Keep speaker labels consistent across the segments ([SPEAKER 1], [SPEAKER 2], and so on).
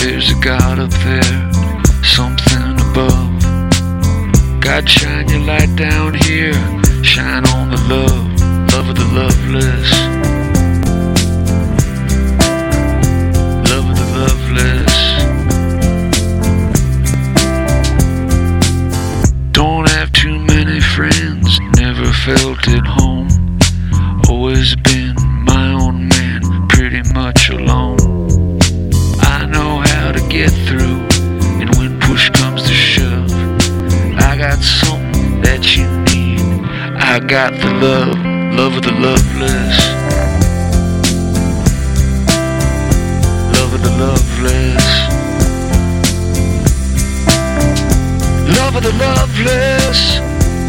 [SPEAKER 1] there's a God up there, something above, God, shine your light down here, shine on the love, love of the loveless, love of the loveless. Don't have too many friends, never felt at home, always been my own man, pretty much alone. I know how to get through, and when push comes to shove, I got something that you need. I got the love, love of the loveless, love of the loveless, love of the loveless,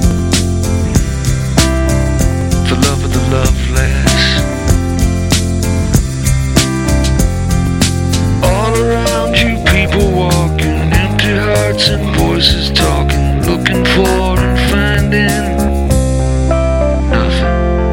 [SPEAKER 1] the love of the loveless. All around you, people walking, empty hearts and voices talking, looking for and finding nothing.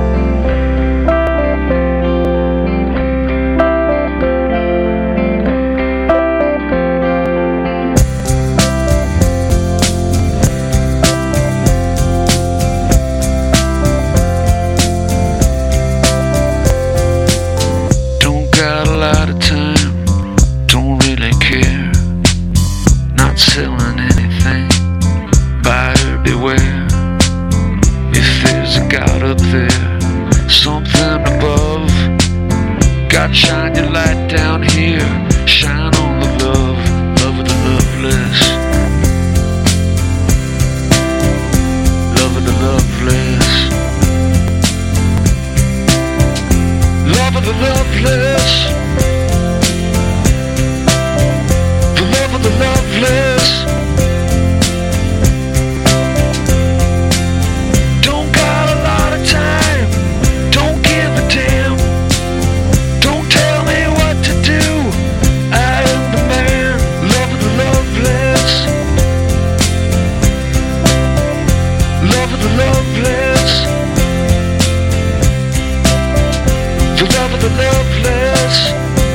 [SPEAKER 1] Don't got a lot of time, don't really care, not selling anything, buyer beware. If there's a God up there, something above, God, shine your light down here, shine on the love, love of the loveless, love of the loveless, love of the loveless, the love of the loveless. Don't got a lot of time, don't give a damn, don't tell me what to do, I am the man, love of the loveless, love of the loveless, the love of the loveless,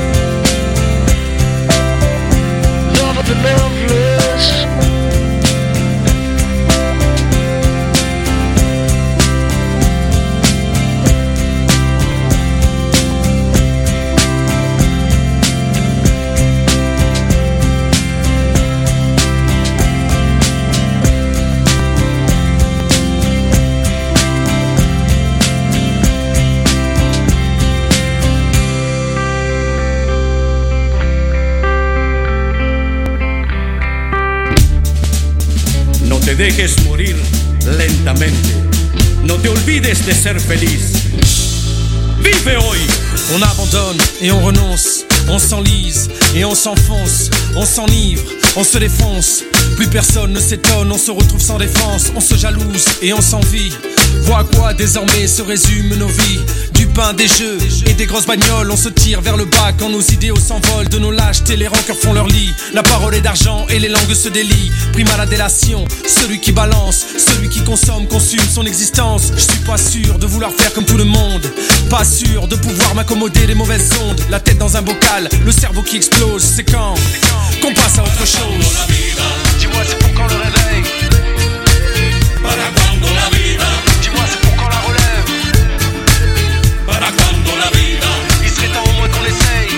[SPEAKER 1] love of the loveless.
[SPEAKER 2] No te dejes morir lentamente. No te olvides de ser feliz. Vive hoy.
[SPEAKER 3] On abandonne et on renonce, on s'enlise et on s'enfonce, on s'enivre, on se défonce. Plus personne ne s'étonne, on se retrouve sans défense, on se jalouse et on s'envie. Vois à quoi désormais se résument nos vies. Du pain, des jeux et des grosses bagnoles. On se tire vers le bas quand nos idéaux s'envolent. De nos lâchetés, les rancœurs font leur lit. La parole est d'argent et les langues se délient. Prime à la délation, celui qui balance, celui qui consomme, consume son existence. Je suis pas sûr de vouloir faire comme tout le monde, pas sûr de pouvoir m'accommoder des mauvaises ondes. La tête dans un bocal, le cerveau qui explose. C'est quand qu'on passe à autre chose.
[SPEAKER 1] Dis-moi c'est pour quand le réveil,
[SPEAKER 2] Para cuando la vida,
[SPEAKER 1] dis-moi c'est pour quand la relève,
[SPEAKER 2] para cuando la vida,
[SPEAKER 1] il serait temps au moins qu'on essaye.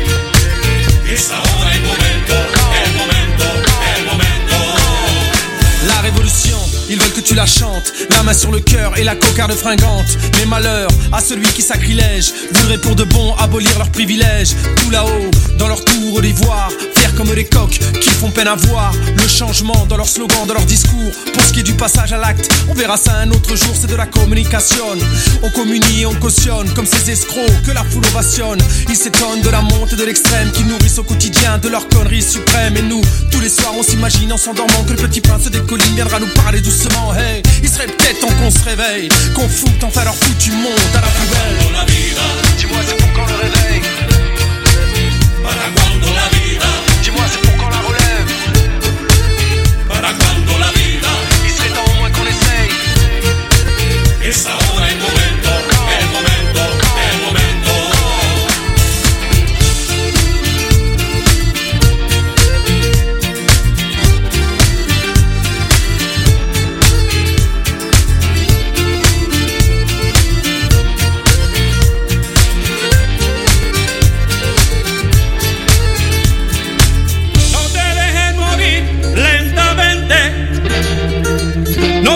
[SPEAKER 2] es ahora el momento, el momento, el momento.
[SPEAKER 3] La révolution, ils veulent que tu la chantes. La main sur le cœur et la cocarde fringante. Mais malheur à celui qui sacrilège voudrait pour de bon abolir leurs privilèges. Tout là-haut, dans leur tour d'ivoire, fiers comme des coqs qui font peine à voir le changement dans leur slogan, dans leur discours. Pour ce qui est du passage à l'acte, on verra ça un autre jour, c'est de la communication. On communie et on cautionne comme ces escrocs que la foule ovationne. Ils s'étonnent de la montée de l'extrême qui nourrissent au quotidien de leur connerie suprême. Et nous, tous les soirs, on s'imagine en s'endormant que le petit prince des collines viendra nous parler doucement. Hey, il serait peut-être temps qu'on se réveille, qu'on foute enfin leur foutu monde à la poubelle.
[SPEAKER 2] La vida,
[SPEAKER 1] Dis-moi c'est pour quand le réveil,
[SPEAKER 2] para cuando la vida,
[SPEAKER 1] dis-moi c'est pour quand la relève,
[SPEAKER 2] para cuando la vida,
[SPEAKER 1] il serait temps au moins qu'on essaye.
[SPEAKER 2] es ahora el momento, el momento, el momento.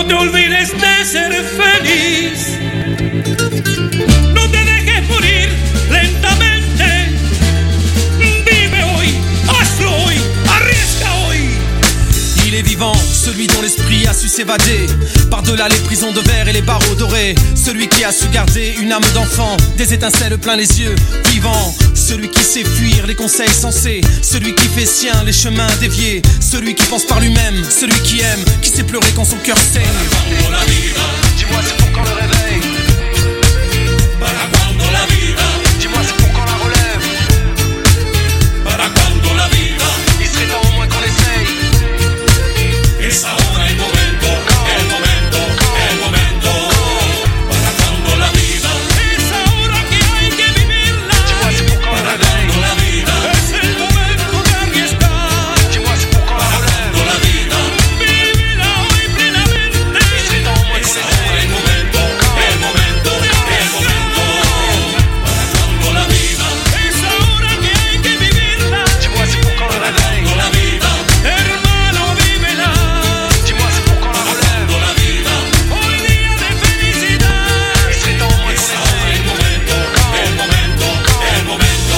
[SPEAKER 2] te olvides de ser feliz. No te dejes morir lentamente. Vive hoy, hazlo hoy, arriesga hoy.
[SPEAKER 3] Il est vivant, celui dont l'esprit a su s'évader par-delà les prisons de verre et les barreaux dorés. Celui qui a su garder une âme d'enfant, des étincelles plein les yeux, vivant. Celui qui sait fuir les conseils sensés, celui qui fait sien les chemins déviés, celui qui pense par lui-même, celui qui aime, qui sait pleurer quand son cœur saigne.
[SPEAKER 4] Dis-moi c'est pour quand le réveil?
[SPEAKER 2] Para cuando la vida?
[SPEAKER 4] Dis-moi c'est pour quand la relève?
[SPEAKER 2] Para cuando la vida?
[SPEAKER 4] Il serait temps au moins qu'on essaye.
[SPEAKER 2] Es ahora el momento, el momento, el momento. Para cuando la vida? Es ahora que hay que vivirla.
[SPEAKER 4] Dis-moi c'est pour quand le réveil?
[SPEAKER 2] Cuando la vida? Es el momento de arriesgar.
[SPEAKER 4] Dis-moi c'est pour quand la relève?
[SPEAKER 2] Cuando la vida? Vívela hoy plenamente.
[SPEAKER 4] Il serait temps au moins qu'on
[SPEAKER 2] Es ahora
[SPEAKER 4] essaye.
[SPEAKER 2] el momento, el momento, el momento. Para cuando la vida? Es ahora que hay que vivirla.
[SPEAKER 4] Dis-moi c'est pour quand le réveil?
[SPEAKER 2] Cuando la vida? Hermano, vívela.
[SPEAKER 4] Dis-moi c'est pour quand la relève?
[SPEAKER 2] Cuando la vida? Hoy día de felicidad.
[SPEAKER 4] Il serait temps au moins
[SPEAKER 2] Es
[SPEAKER 4] qu'on
[SPEAKER 2] ahora
[SPEAKER 4] essaye.
[SPEAKER 2] el momento, el momento, el momento.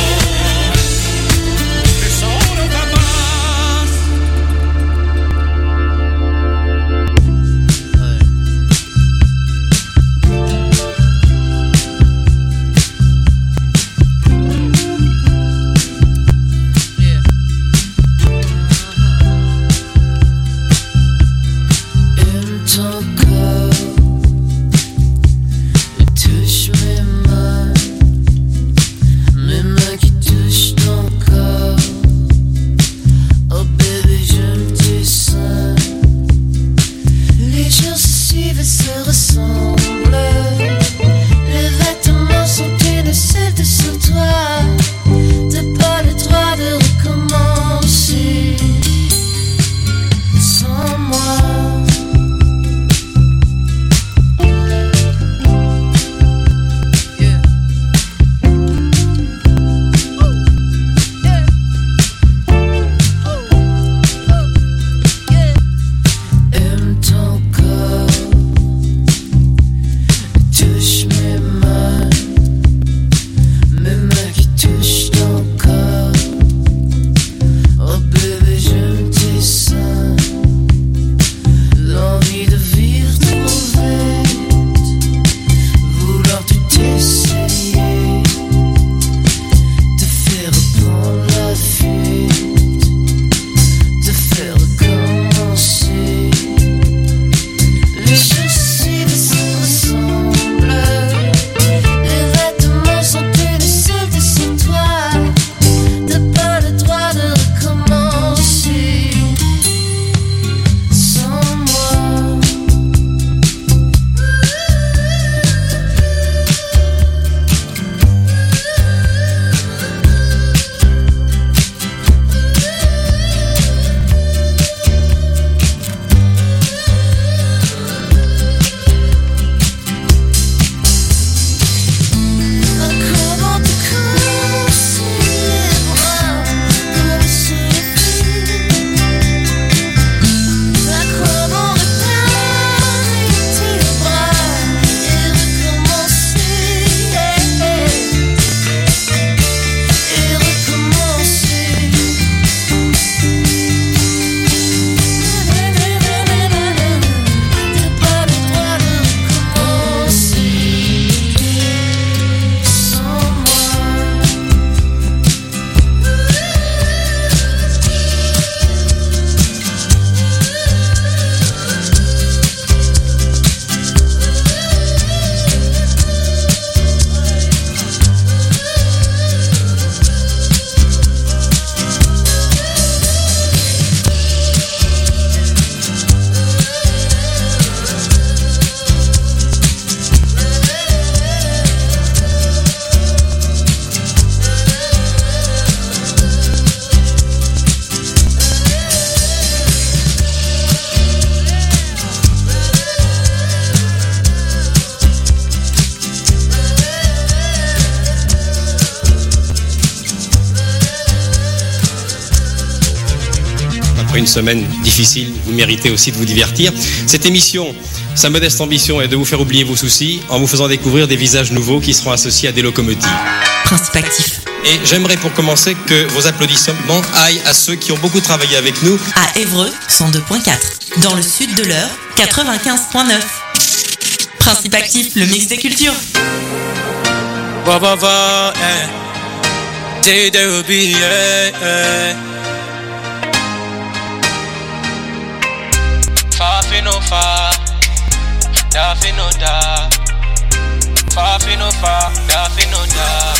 [SPEAKER 2] Es ahora capaz.
[SPEAKER 5] Aime ton corps, touche mes mains qui touchent ton corps. Oh bébé, je me dessins. Les jours se suivent et se ressemblent. Les vêtements sont une selle sur toi. T'as pas le droit de recommencer sans moi. Aime ton corps, touche mes mains qui touchent ton corps. Oh bébé, je me dessins. L'envie de vivre trop vite, vouloir tout essayer, te faire prendre la fuite, te faire recommencer. Les choses suivent et se ressemblent. Les vêtements sont une seule sur toi. T'as pas le droit de recommencer sans moi. Comment te commencer les bras comme sous les pieds? À quoi bon réparer tes bras et recommencer? Et recommencer. T'as pas le droit de recommencer sans moi.
[SPEAKER 6] Après une semaine difficile, vous méritez aussi de vous divertir. Cette émission Sa modeste ambition est de vous faire oublier vos soucis en vous faisant découvrir des visages nouveaux qui seront associés à des locomotives.
[SPEAKER 7] Principe actif.
[SPEAKER 6] Et j'aimerais pour commencer que vos applaudissements aillent à ceux qui ont beaucoup travaillé avec nous.
[SPEAKER 7] À Évreux, 102.4. Dans le sud de l'Eure, 95.9. Principe actif, le mix des cultures.
[SPEAKER 3] Far fi no far, da fi no da. Far fi no far, da fi no da.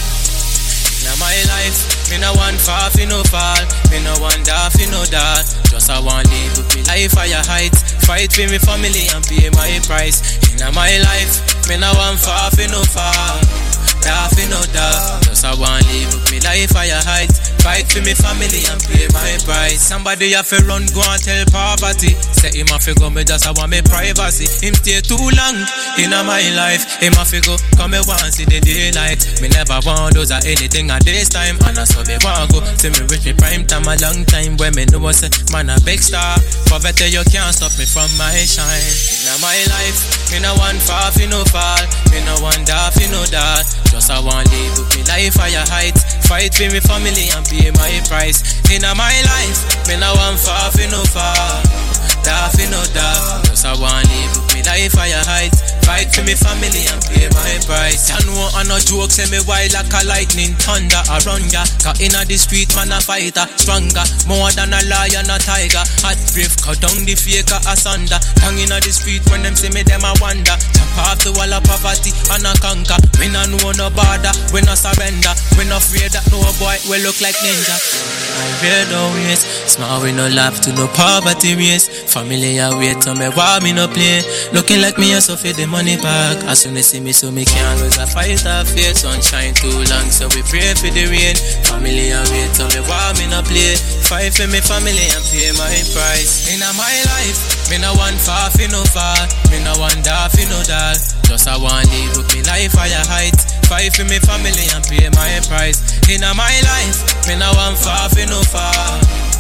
[SPEAKER 3] In my life, me no want far fi no fall, me no want da fi no da. Just I want live with me life higher heights, fight for me family and pay my price. In my life, me no want far fi no fall, da fi no da. Just I want live with me life higher heights, fight for me family and pay my price. Somebody have to run, go and tell poverty. Say him have to go, me just I want me privacy. Him stay too long in my life. Him have to go, come me want see the daylight. Me never want those or anything at this time. And I saw me want go, see me reach me prime time a long time. When me know say, man a big star. Poverty you can't stop me from my shine. In my life, me no want far fi no fall, me no want da fi no da. Just I want live with me life higher heights, fight for me family and pay my price. In my life, me no want far fi no fall, da fi no da. Just I want live with me life higher heights, fight for me family and pay my price. I know I no joke, say me wild like a lightning thunder around ya. Cause inna the street man a fighter, stronger, more than a lion a tiger. Hot brave, cut down the faker asunder. Hang inna the street when them see me them a wonder. Chop off the wall of poverty and a conquer. We no know no border, we no surrender. We no afraid that no boy will look like ninja. I real no ways, small we no laugh to no poverty race. Family a wait to me while me no play. Looking like me a so for the money back. As soon as see me so me can't lose a fight of faith. Sunshine too long so we pray for the rain. Family a wait to me while me no play. Fight for me family and pay my price. In my life, me no want far fi no fall, me no want da fi no dal. Just I want live with me life higher heights, fight for me family and pay my price. In my life, me no want far fi no fall,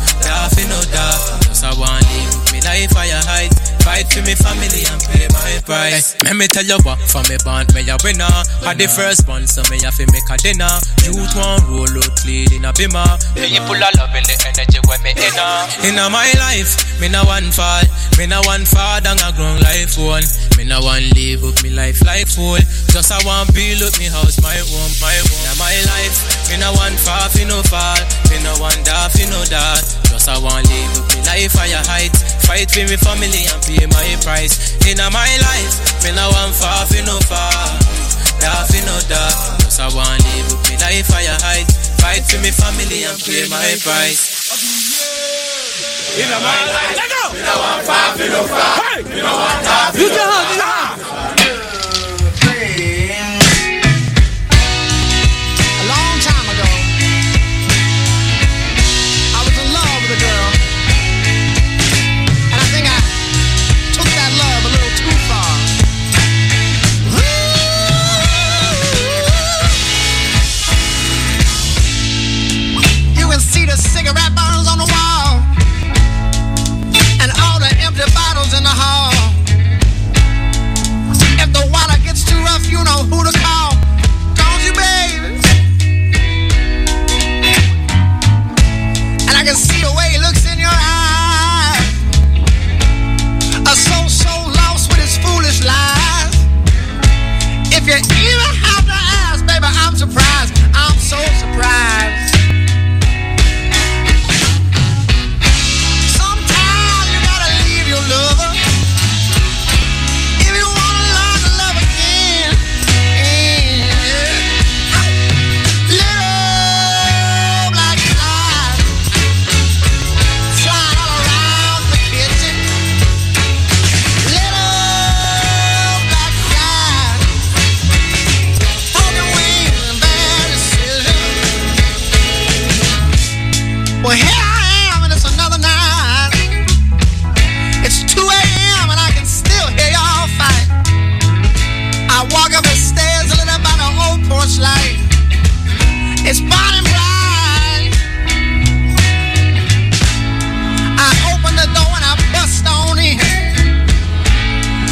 [SPEAKER 3] da fi no da. Just I want live with me life higher heights, fight for me family and pay my price. Let me tell you what, from me band me a winner. Had the first one, so me have to make a dinner. Youth one roll out clean in a bimmer. Me full of love in the energy when me in my life, me no one fall, me no one fall down a ground life one. Me no one live up me life like fool. Just I want build up me house, my home, my home. In my life, me no one fall, fi no fall, me no one da, fi no da. Just I want live up me life higher heights, fight for me family and pay my price. In my life, me no one fall, fi no fall, da fi no da. Just I want live up me life higher heights, fight for me family and pay my price.
[SPEAKER 2] In my life, let go. Me no want far, me no far. Hey, me no want half. You can have, you can have.
[SPEAKER 8] A long time ago, I was in love with a girl, and I think I took that love a little too far. You can see the cigarette burns on the wall. The bottles in the hall. If the water gets too rough, you know who to call. Don't you, baby? And I can see the way he looks in your eyes. A soul so lost with his foolish lies. If you even have to ask, baby, I'm surprised. I'm so surprised. Lover, if you wanna learn to love again, little black flies flying all around the kitchen. Little black flies, broken wings and bad decisions. Well, here I am, and it's another night. It's 2 a.m. and I can still hear y'all fight. I walk up the stairs lit up by the old porch light. It's burning bright. I open the door and I bust on in.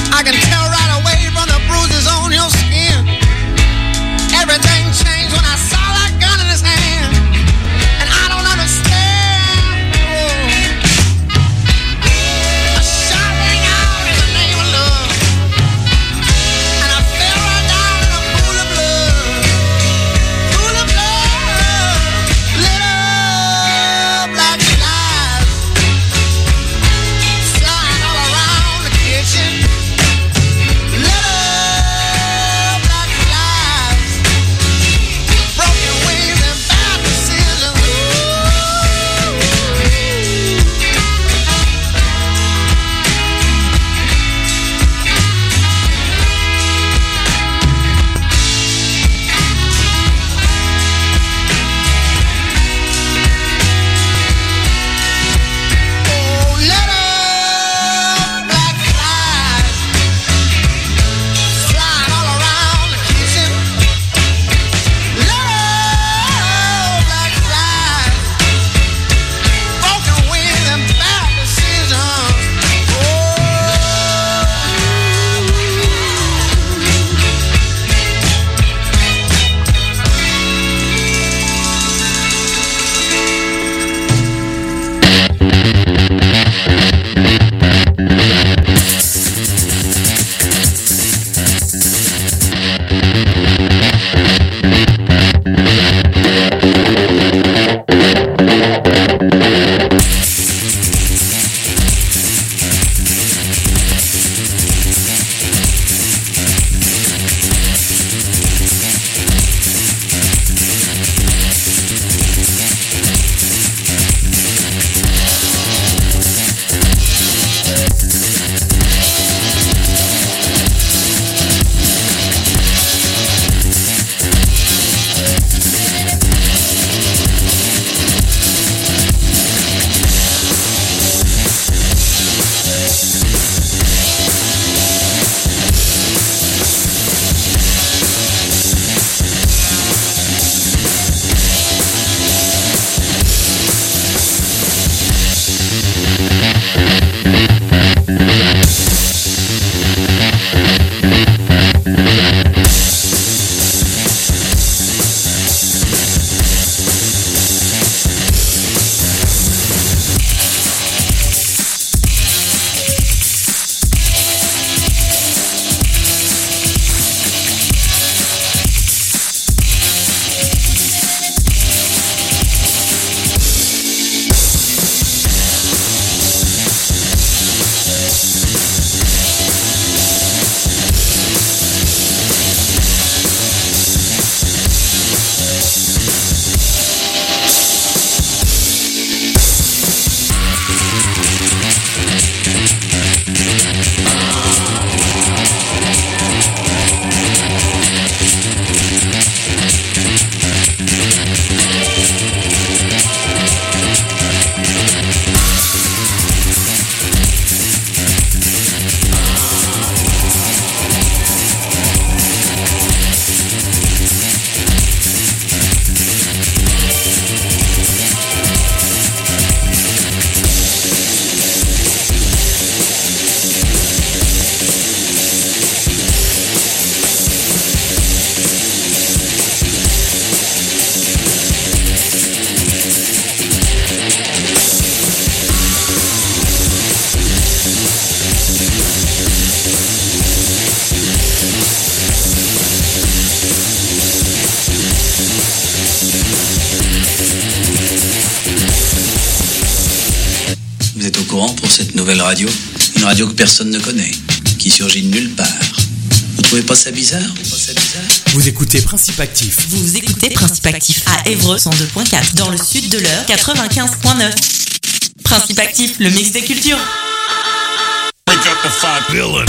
[SPEAKER 9] cette nouvelle radio. Une radio que personne ne connaît, qui surgit de nulle part. Vous trouvez pas ça bizarre?
[SPEAKER 3] Vous écoutez Principe Actif.
[SPEAKER 7] Vous écoutez Principe Actif à Évreux 102.4 dans le sud de l'heure 95.9. Principe Actif, le mix des cultures.
[SPEAKER 2] Break up the five villain.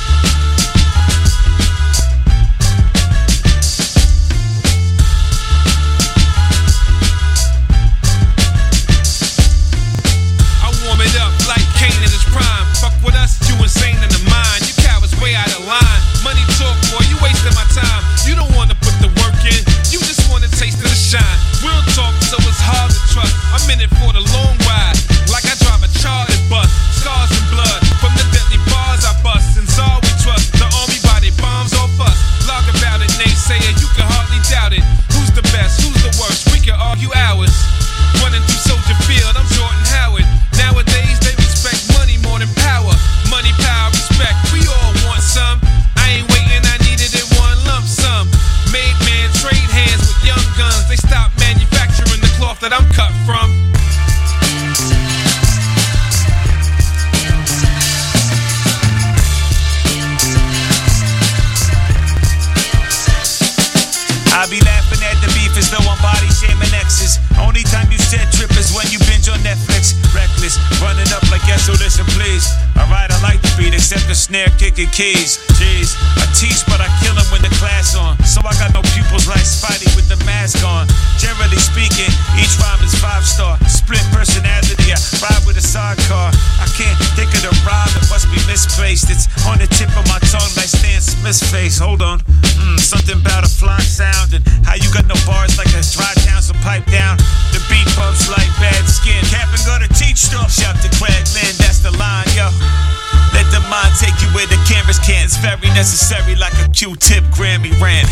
[SPEAKER 4] I warm it up like Kane in his prime. Fuck with us, you insane in the mind. You cowards way out of line. Money talk, boy, you wasting my time. You don't wanna put the work in, you just wanna taste of the shine. Real talk, so it's hard to trust. I'm in it for the long ride, like I drive a chartered bus. Scars and blood from the deadly bars I bust. And all we trust, the army body bombs off us. Log about it, naysayer, you can hardly doubt it. Who's the best, who's the worst? We can argue hours. Running through Soldier Field, I'm Jordan Howard. Nowadays they respect money more than power. Money, power, respect, we all want some. I ain't waiting, I need it in one lump sum. Made man trade hands with young guns. They stopped manufacturing the cloth that I'm cut from.
[SPEAKER 10] I be laughing at the beef as though I'm body shaming exes. Only time you said trip is when you binge on Netflix. Reckless, running up like yes, so listen please. Alright, I like the beat, except the snare kicking keys. Jeez, I teach but I kill him when the class on. So I got no pupils like Spidey with the mask on. Generally speaking, each rhyme is 5-star. Split personality, I ride with a sidecar. I can't think of the rhyme, it must be misplaced. It's on the tip of my tongue like Stan Smith's face. Hold on, something about a fly sound. And how you got no bars like a dry town, so pipe down. The beat pumps like bad skin. Cap and go to teach stuff. Shout to Craig Lynn, that's the line, yo. Let the mind take you where the cameras can't. It's very necessary like a Q-tip Grammy rant.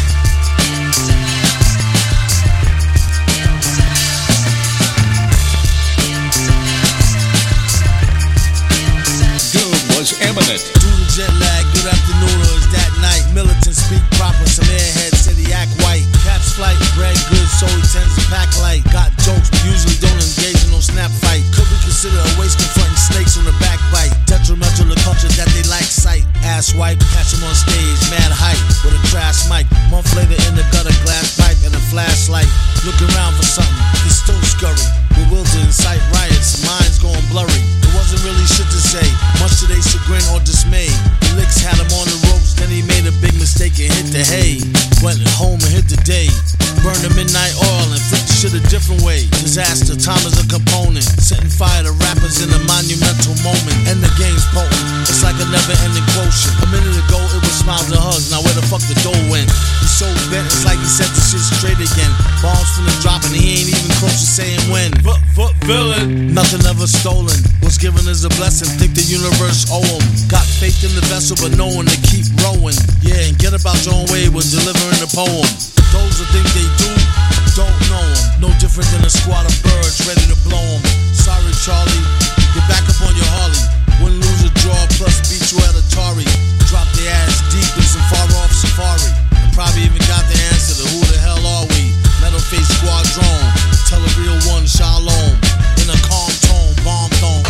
[SPEAKER 2] Doom was imminent.
[SPEAKER 8] Due to jet lag, good afternoon or is that night? Militant speak proper, some airhead said he act white. Caps flight, bread good, so he tends to pack light. Got jokes, but usually don't engage in no snap fight. Could be considered a waste confronting snakes on the backbite. Detrimental to culture that they like sight. Ass wipe, catch him on stage, mad hype with a trash mic. Month later in the gutter, glass pipe and a flashlight. Looking around for something, he's still scurry. Bewildered, incite riots, minds going blurry. There wasn't really shit to say, much to their chagrin or dismay. The licks had him on the ropes, then he made a big mistake and hit the hay. Went home and hit the day. Burned the midnight oil and flipped the shit a different way. Disaster, time is a component. Setting fire to rappers in a monumental moment. And the game's potent, it's like a never-ending quotient. A minute ago it was smiles and hugs, now where the fuck the dough went? He's so bent, it's like he set the shit straight again. Bombs finna drop and he ain't even close to saying when. Villain, nothing ever stolen. What's given is a blessing, think the universe owe him. Got faith in the vessel but no one to keep rowing. Yeah, and get about your own way with delivering the poem. Those who think they do, don't know them. No different than a squad of birds ready to blow them. Sorry Charlie, get back up on your Harley. Win, lose, or draw, plus beat you at Atari. Drop their ass deep in some far off safari. And probably even got the answer to who the hell are we. Metal face squadron, tell a real one shalom. In a calm tone, bomb tone.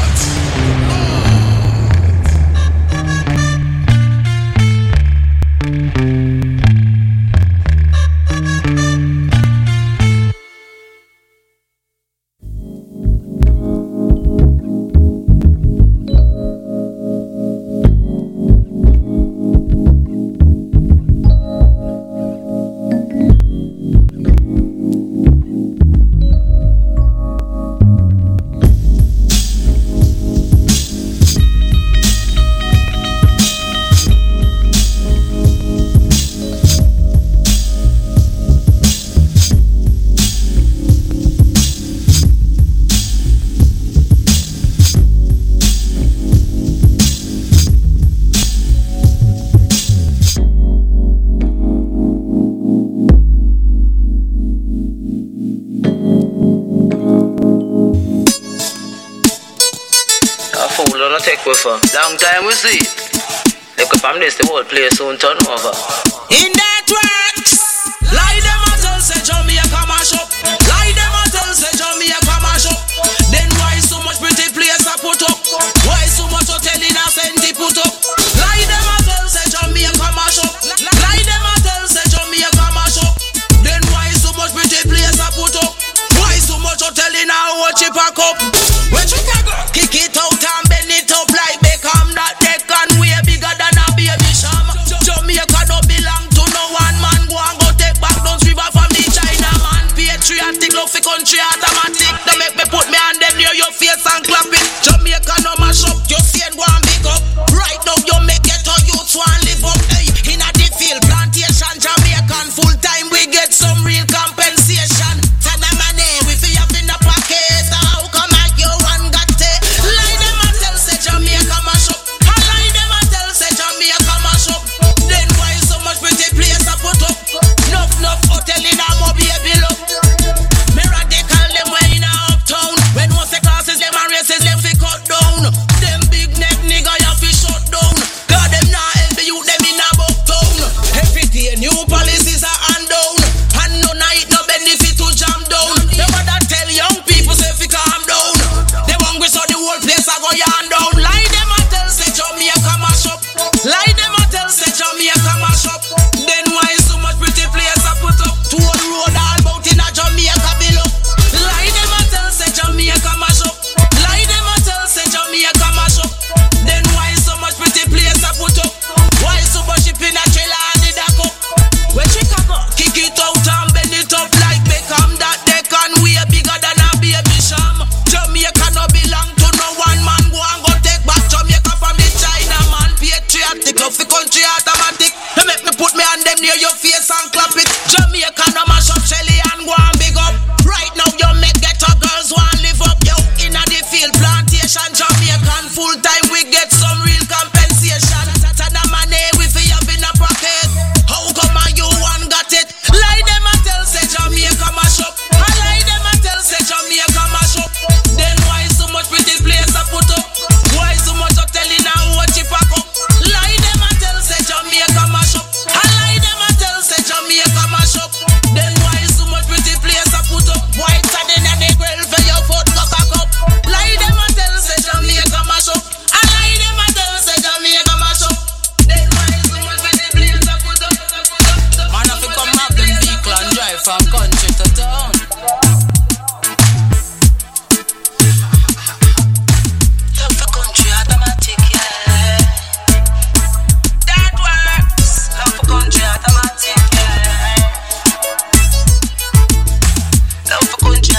[SPEAKER 11] Long time we see. Look up from this, the whole place soon turn over.
[SPEAKER 12] In that works, lie them a tell say Jamaica mash up. Lie them a tell say Jamaica mash up. Then why so much pretty place I put up? patriotic, love for country automatic. They make me put me on them near your face and clap it. Jamaica no mash up, you see and go and big up. Right now you make it all youths want live up. Hey, in a the field, plantation, Jamaican full time we get some real compensation. Send them money, we feel have in a pocket. How come I you one got it? Lie them and tell say Jamaica mash up. Lie them and tell say Jamaica mash up. Then why so much pretty place I put up? Enough hotel in a mob baby love. Me radical them way in a uptown. When most the classes them and races them fi cut down. Them big neck nigga you fi shut down. God them not help you them in a bucktown. Every day new policies are hand down. And no night no benefit to jam down. They wanna tell young people say fi calm down. They hungry so the whole place a go yarn down. Lie them and tell say Jamaica mash up. Lie them and tell say Jamaica mash up. Then why so much pretty place I put up? To one road all about in a Jamaica below. Lie them and tell say Jamaica mash up. Lie them and tell say Jamaica mash up. Then why so much pretty place I put up? Why so much ship in a trailer and in a cup? When Chicago kick it out and bend it up like Beckham, that they can way bigger than a baby sham. Jamaica no belong to no one man. Go and go take back Jamaica from the China man. Patriotic love for country automatic. They make me put me on them near your face and clap it. Jamaica no mash up Shelly and go and big up. Right now you make ghetto girls want live up. Yo, in a the field plantation Jamaican full time we get some real compensation. Tana money we fi have in a pocket. How come you one got it? Lie them and tell say Jamaica mash up. I lie them and tell say Jamaica mash up. Then why so much pretty place I put up? Why so much hotel in a what you pack up? Lie them and tell say Jamaica mash up. I lie them and tell say Jamaica mash up. Then why so much pretty place I put up? White sand in the grill for your foot go cock up. Lie them and tell say Jamaica mash up. I lie them and tell say Jamaica mash up. Then why so much pretty place I put up? Man if you come have them vehicle and drive from country to town. Love for country automatic, yeah. That works. Love for country automatic, yeah. Love for country